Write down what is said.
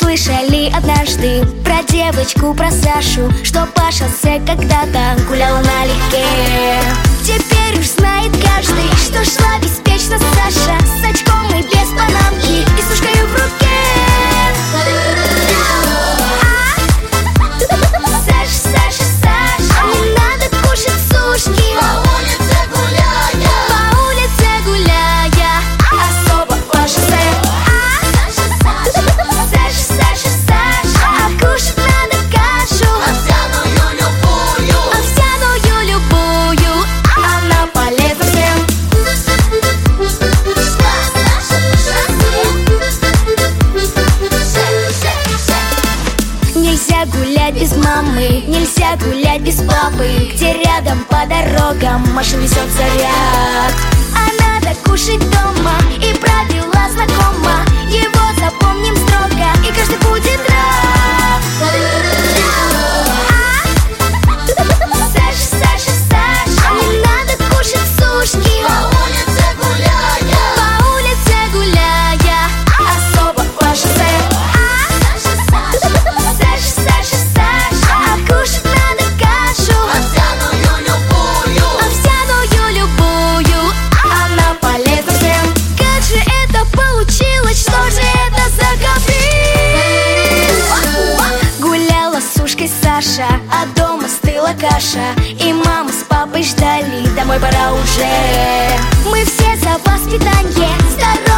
слышали однажды про девочку, про Сашу, что Паша С когда-то гуляла налегке. Теперь уж знает каждый, что шла беспечно Саша с очком и без панамки и с ушкой в руке. Саша, Саша, Саша, не надо кушать сушки. По улице гуляя, особо Паша С. Саша, Саша, Саша, а кушать надо кашу овсяную любую, она полезна всем. Нельзя гулять без мамы, нельзя гулять без папы, где рядом по дорогам машин везет заряд. А надо кушать дома, и правила знакома, его запомним строго, и каждый будет рад. Саша, Саша, Саша, не надо кушать сушки. По улице гуляя, особо Паша С. Саша, Саша, Саша, а кушать надо кашу овсяную любую, она полезна всем. Как же это получилось, что же это за каприз? Гуляла с ушкой Саша, а дома стыла каша, и мама с папой ждали, домой пора уже. Мы все за воспитание, здоровье